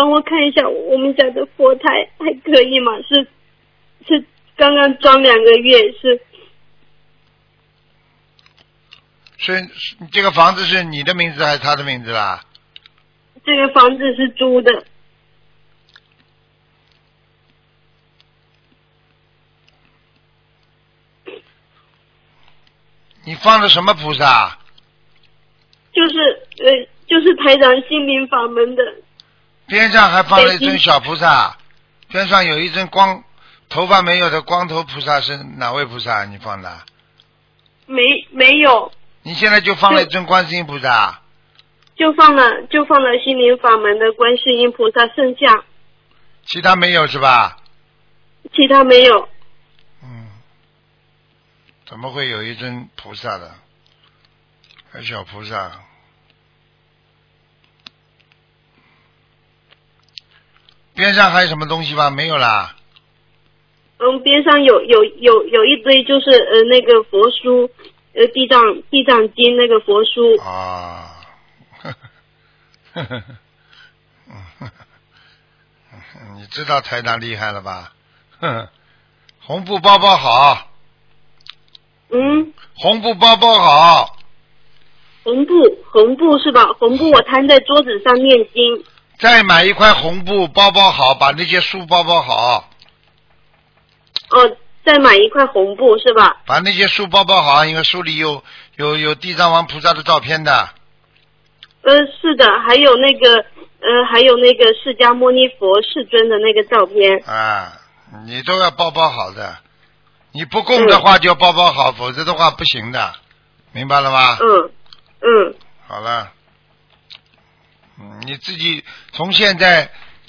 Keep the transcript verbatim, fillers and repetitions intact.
帮我看一下我们家的佛台还可以吗？是是刚刚装两个月，是是这个房子是你的名字还是他的名字啦？ 这个房子是租的。 你放的什么菩萨？ 就是呃，就是台长心灵法门的。 边上还放了一尊小菩萨，边上有一尊光头发没有的光头菩萨，是哪位菩萨？你放的？ 没没有。 你现在就放了一尊观世音菩萨。 就放了就放了心灵法门的观世音菩萨圣像。 其他没有是吧？ 其他没有。 嗯。怎么会有一尊菩萨的？还小菩萨。边上还有什么东西吧？没有啦。 嗯，边上有有有有一堆就是呃那个佛书，呃地藏地藏经那个佛书。 啊。呵呵呵呵你知道台长厉害了吧？呵呵红布包包好。 嗯。 红布包包好。 红布红布是吧？红布我摊在桌子上念经。 再买一块红布包包好，把那些书包包好。 哦，再买一块红布是吧？ 把那些书包包好，因为书里有有有地藏王菩萨的照片的。 呃，是的，还有那个呃，还有那个释迦牟尼佛世尊的那个照片。 啊，你都要包包好的，你不供的话就包包好，嗯、否则的话不行的，明白了吗？ 嗯嗯。 好了。嗯，你自己从现在